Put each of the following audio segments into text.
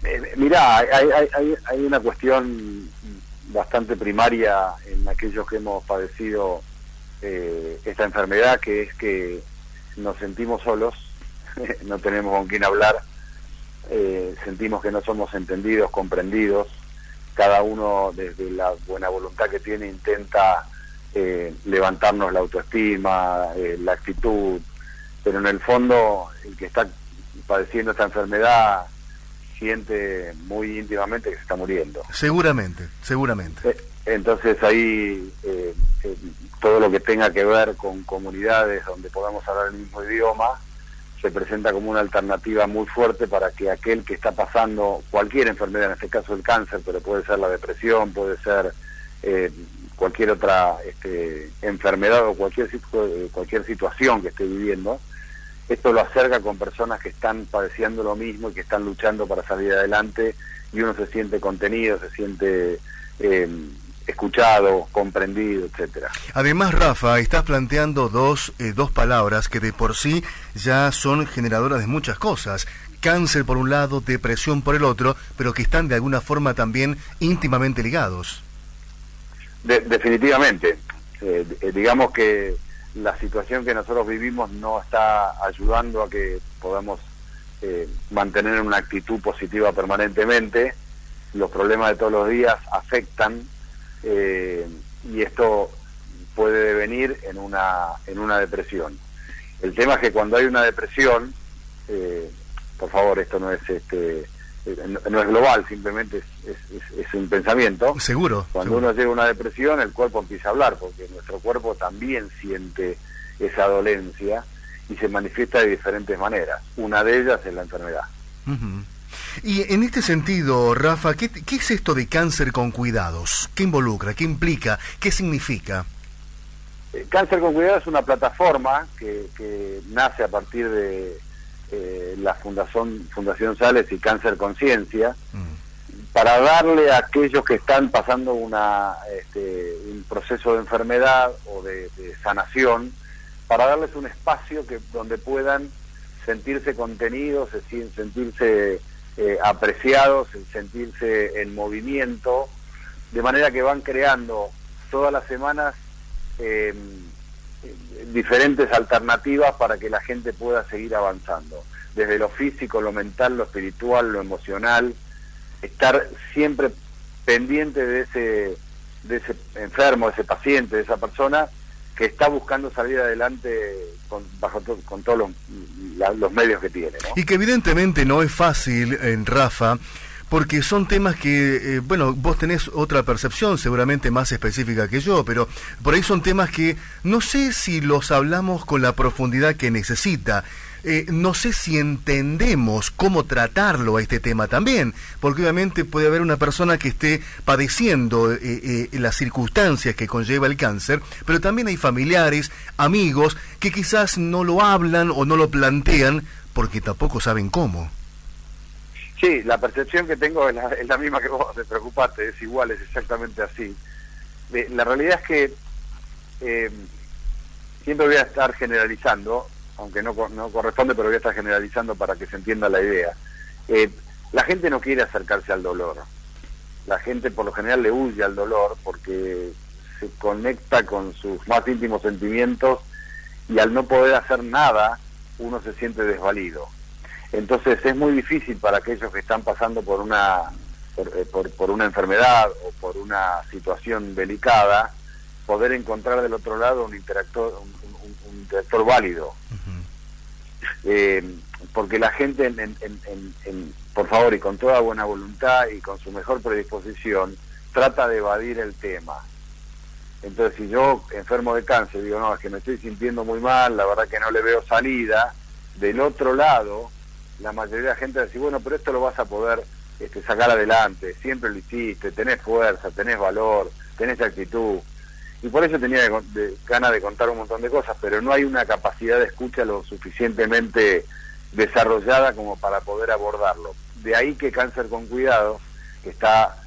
Mirá, hay una cuestión bastante primaria en aquellos que hemos padecido esta enfermedad, que es que nos sentimos solos, no tenemos con quién hablar, sentimos que no somos entendidos, comprendidos, cada uno desde la buena voluntad que tiene intenta levantarnos la autoestima, la actitud, pero en el fondo el que está padeciendo esta enfermedad siente muy íntimamente que se está muriendo. Seguramente. Entonces ahí todo lo que tenga que ver con comunidades donde podamos hablar el mismo idioma se presenta como una alternativa muy fuerte para que aquel que está pasando cualquier enfermedad, en este caso el cáncer, pero puede ser la depresión, puede ser cualquier otra enfermedad o cualquier situación que esté viviendo, esto lo acerca con personas que están padeciendo lo mismo y que están luchando para salir adelante, y uno se siente contenido, se siente escuchado, comprendido, etcétera. Además, Rafa, estás planteando dos palabras que de por sí ya son generadoras de muchas cosas. Cáncer por un lado, depresión por el otro, pero que están de alguna forma también íntimamente ligados. Definitivamente. Digamos que la situación que nosotros vivimos no está ayudando a que podamos mantener una actitud positiva permanentemente. Los problemas de todos los días afectan, y esto puede devenir en una depresión. El tema es que cuando hay una depresión, por favor, esto no es no es global, simplemente es un pensamiento. Seguro. Cuando uno llega a una depresión, el cuerpo empieza a hablar, porque nuestro cuerpo también siente esa dolencia y se manifiesta de diferentes maneras. Una de ellas es la enfermedad. Uh-huh. Y en este sentido, Rafa, ¿qué es esto de Cáncer con Cuidados? ¿Qué involucra? ¿Qué implica? ¿Qué significa? Cáncer con Cuidados es una plataforma que nace a partir de la Fundación Sales y Cáncer Conciencia, para darle a aquellos que están pasando un proceso de enfermedad o de sanación, para darles un espacio donde puedan sentirse contenidos, sentirse apreciados, sentirse en movimiento, de manera que van creando todas las semanas diferentes alternativas para que la gente pueda seguir avanzando, desde lo físico, lo mental, lo espiritual, lo emocional, estar siempre pendiente de ese enfermo, de ese paciente, de esa persona que está buscando salir adelante con todos los medios que tiene, ¿no? Y que evidentemente no es fácil, Rafa, porque son temas que, vos tenés otra percepción seguramente más específica que yo, pero por ahí son temas que no sé si los hablamos con la profundidad que necesita. No sé si entendemos cómo tratarlo a este tema también, porque obviamente puede haber una persona que esté padeciendo las circunstancias que conlleva el cáncer, pero también hay familiares, amigos, que quizás no lo hablan o no lo plantean porque tampoco saben cómo. Sí, la percepción que tengo es la misma que vos, te preocupaste, es igual, es exactamente así. La realidad es que siempre voy a estar generalizando, aunque no corresponde, pero voy a estar generalizando para que se entienda la idea. La gente no quiere acercarse al dolor. La gente por lo general le huye al dolor porque se conecta con sus más íntimos sentimientos, y al no poder hacer nada, uno se siente desvalido. Entonces es muy difícil para aquellos que están pasando por una enfermedad o por una situación delicada poder encontrar del otro lado un interactor válido. Uh-huh. Porque la gente, por favor, y con toda buena voluntad y con su mejor predisposición, trata de evadir el tema. Entonces, si yo, enfermo de cáncer, digo, no, es que me estoy sintiendo muy mal, la verdad que no le veo salida, del otro lado, la mayoría de la gente dice, bueno, pero esto lo vas a poder sacar adelante, siempre lo hiciste, tenés fuerza, tenés valor, tenés actitud. Y por eso tenía ganas de contar un montón de cosas, pero no hay una capacidad de escucha lo suficientemente desarrollada como para poder abordarlo. De ahí que Cáncer con Cuidado, que está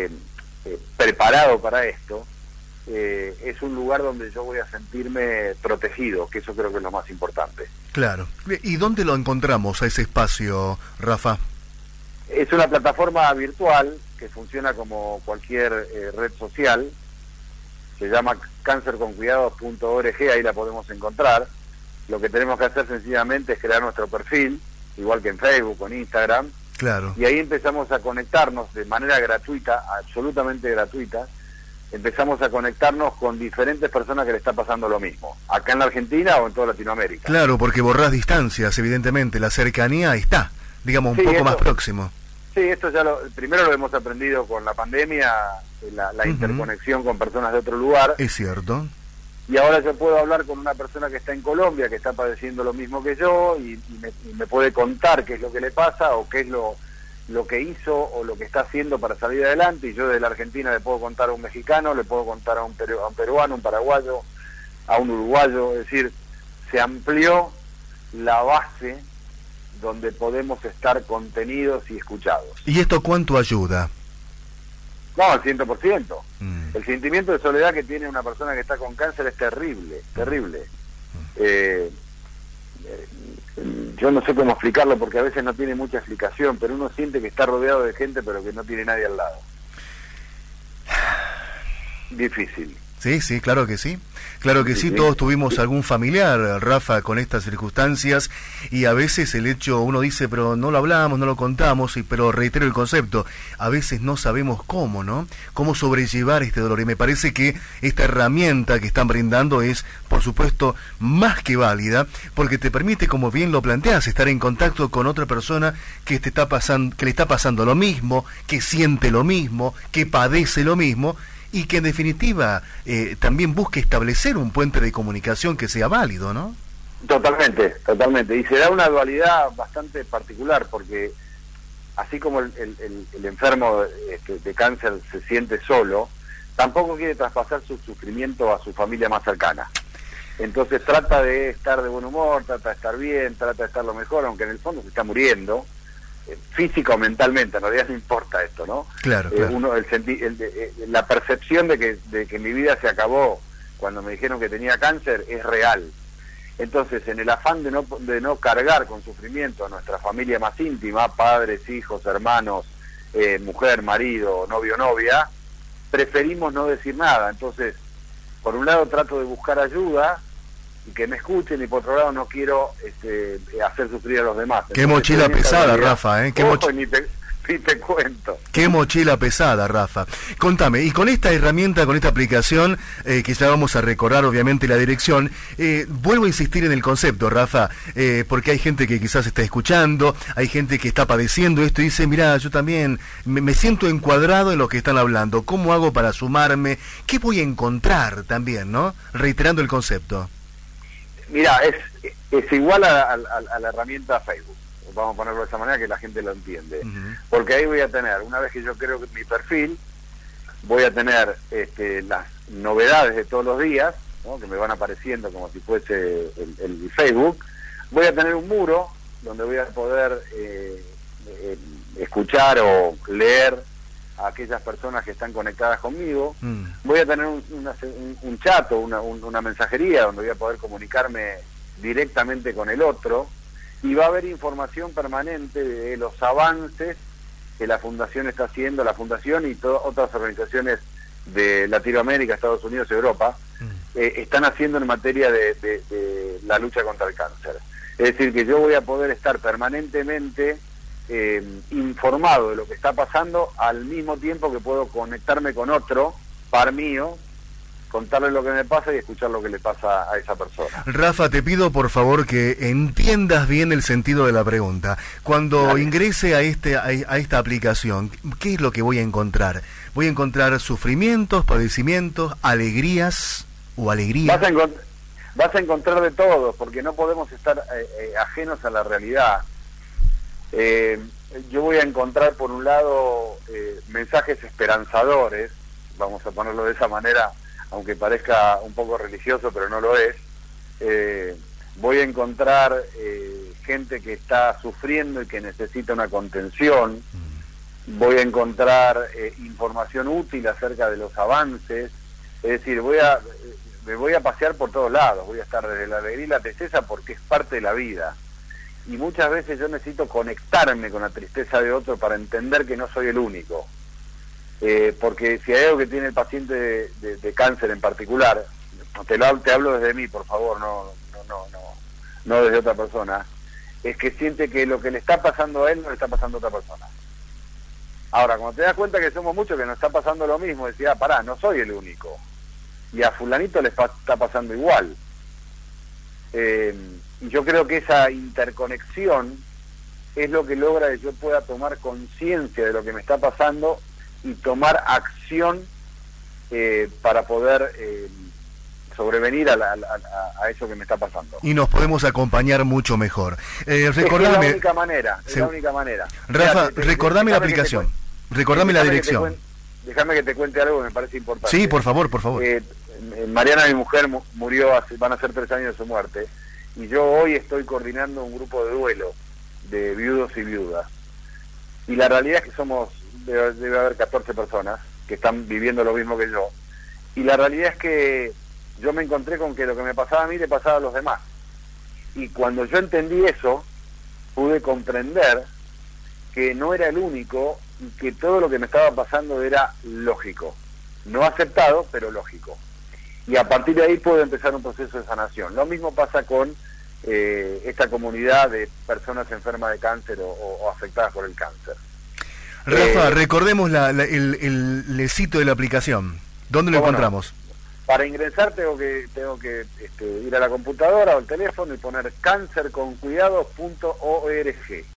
preparado para esto, es un lugar donde yo voy a sentirme protegido, que eso creo que es lo más importante. Claro. ¿Y dónde lo encontramos a ese espacio, Rafa? Es una plataforma virtual que funciona como cualquier red social, se llama cancerconcuidados.org, ahí la podemos encontrar. Lo que tenemos que hacer sencillamente es crear nuestro perfil, igual que en Facebook o en Instagram, Claro. y ahí empezamos a conectarnos de manera gratuita, absolutamente gratuita, empezamos a conectarnos con diferentes personas que le está pasando lo mismo, acá en la Argentina o en toda Latinoamérica. Claro, porque borrás distancias, evidentemente, la cercanía está, digamos, un Sí, poco esto, más próximo. Sí, esto ya primero lo hemos aprendido con la pandemia, la interconexión con personas de otro lugar. Es cierto. Y ahora yo puedo hablar con una persona que está en Colombia, que está padeciendo lo mismo que yo, y me puede contar qué es lo que le pasa, o qué es lo que hizo, o lo que está haciendo para salir adelante, y yo desde la Argentina le puedo contar a un mexicano, le puedo contar a un peruano, un paraguayo, a un uruguayo. Es decir, se amplió la base donde podemos estar contenidos y escuchados. ¿Y esto cuánto ayuda? No, al 100%. El sentimiento de soledad que tiene una persona que está con cáncer es terrible, terrible. Yo no sé cómo explicarlo porque a veces no tiene mucha explicación, pero uno siente que está rodeado de gente pero que no tiene nadie al lado. Difícil. Sí, sí, claro que sí. Claro que sí, todos tuvimos algún familiar, Rafa, con estas circunstancias, y a veces el hecho, uno dice, pero no lo hablamos, no lo contamos, pero reitero el concepto, a veces no sabemos cómo, ¿no? Cómo sobrellevar este dolor, y me parece que esta herramienta que están brindando es, por supuesto, más que válida, porque te permite, como bien lo planteas, estar en contacto con otra persona que te está pasando, que le está pasando lo mismo, que siente lo mismo, que padece lo mismo, y que en definitiva también busque establecer un puente de comunicación que sea válido, ¿no? Totalmente, totalmente. Y se da una dualidad bastante particular, porque así como el enfermo de cáncer se siente solo, tampoco quiere traspasar su sufrimiento a su familia más cercana. Entonces trata de estar de buen humor, trata de estar bien, trata de estar lo mejor, aunque en el fondo se está muriendo, física o mentalmente, en realidad no importa esto, ¿no? Claro, claro. La percepción de que mi vida se acabó cuando me dijeron que tenía cáncer es real. Entonces, en el afán de no cargar con sufrimiento a nuestra familia más íntima, padres, hijos, hermanos, mujer, marido, novio, novia, preferimos no decir nada. Entonces, por un lado trato de buscar ayuda y que me escuchen, y por otro lado no quiero hacer sufrir a los demás. Qué mochila pesada, Rafa, ¿eh? Ni te cuento. Qué mochila pesada, Rafa. Contame, y con esta herramienta, con esta aplicación, que ya vamos a recordar obviamente la dirección, vuelvo a insistir en el concepto, Rafa, porque hay gente que quizás está escuchando, hay gente que está padeciendo esto y dice, mirá, yo también me siento encuadrado en lo que están hablando, ¿cómo hago para sumarme? ¿Qué voy a encontrar también, no? Reiterando el concepto. Mira, es igual a la herramienta Facebook, vamos a ponerlo de esa manera que la gente lo entiende, porque ahí voy a tener, una vez que yo creo que mi perfil, voy a tener las novedades de todos los días, ¿no? Que me van apareciendo como si fuese el Facebook. Voy a tener un muro donde voy a poder escuchar o leer a aquellas personas que están conectadas conmigo. Voy a tener un chat o una mensajería donde voy a poder comunicarme directamente con el otro, y va a haber información permanente de los avances que la Fundación está haciendo, la Fundación y otras organizaciones de Latinoamérica, Estados Unidos y Europa, están haciendo en materia de la lucha contra el cáncer. Es decir, que yo voy a poder estar permanentemente informado de lo que está pasando, al mismo tiempo que puedo conectarme con otro par mío, contarle lo que me pasa y escuchar lo que le pasa a esa persona. Rafa, te pido por favor que entiendas bien el sentido de la pregunta. Cuando ingrese a esta aplicación, ¿qué es lo que voy a encontrar? ¿Voy a encontrar sufrimientos, padecimientos, alegrías o alegría? Vas a encontrar de todo, porque no podemos estar ajenos a la realidad. Yo voy a encontrar, por un lado, mensajes esperanzadores, vamos a ponerlo de esa manera, aunque parezca un poco religioso, pero no lo es. Voy a encontrar gente que está sufriendo y que necesita una contención. Voy a encontrar información útil acerca de los avances. Es decir, me voy a pasear por todos lados. Voy a estar desde la alegría y la tristeza porque es parte de la vida. y muchas veces yo necesito conectarme con la tristeza de otro para entender que no soy el único. Porque si hay algo que tiene el paciente de cáncer en particular, te hablo desde mí, por favor, no desde otra persona, es que siente que lo que le está pasando a él no le está pasando a otra persona. Ahora, cuando te das cuenta que somos muchos que nos está pasando lo mismo, decís, pará, no soy el único. Y a fulanito le está pasando igual. Y yo creo que esa interconexión es lo que logra que yo pueda tomar conciencia de lo que me está pasando y tomar acción para poder sobrevenir a eso que me está pasando. Y nos podemos acompañar mucho mejor. Recordame, es la única manera, es la única manera. Rafa, recordame la aplicación, recordame la dirección. Déjame que te cuente algo que me parece importante. Sí, por favor, por favor. Mariana, mi mujer, murió van a ser 3 años de su muerte, y yo hoy estoy coordinando un grupo de duelo de viudos y viudas. Y la realidad es que debe haber 14 personas que están viviendo lo mismo que yo. Y la realidad es que yo me encontré con que lo que me pasaba a mí le pasaba a los demás. Y cuando yo entendí eso, pude comprender que no era el único y que todo lo que me estaba pasando era lógico. No aceptado, pero lógico. Y a partir de ahí pude empezar un proceso de sanación. Lo mismo pasa con esta comunidad de personas enfermas de cáncer o afectadas por el cáncer. Rafa, recordemos el sitio de la aplicación. ¿Dónde lo encontramos? Para ingresar tengo que ir a la computadora o al teléfono y poner cancerconcuidados.org.